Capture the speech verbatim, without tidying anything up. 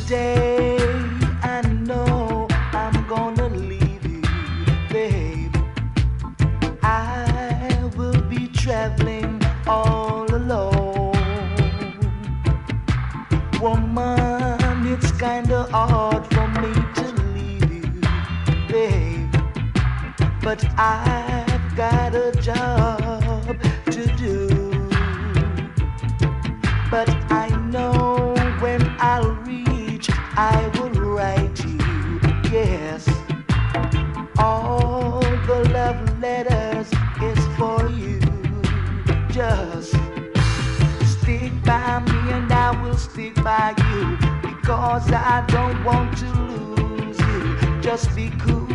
day I know I'm gonna leave you, babe, I will be traveling all alone. Woman, it's kinda hard for me to leave you, babe, but I've got a job to do. But I know when I'll reach, I will write you, yes. All the love letters is for you. Just stick by me and I will stick by you, because I don't want to lose you. Just be cool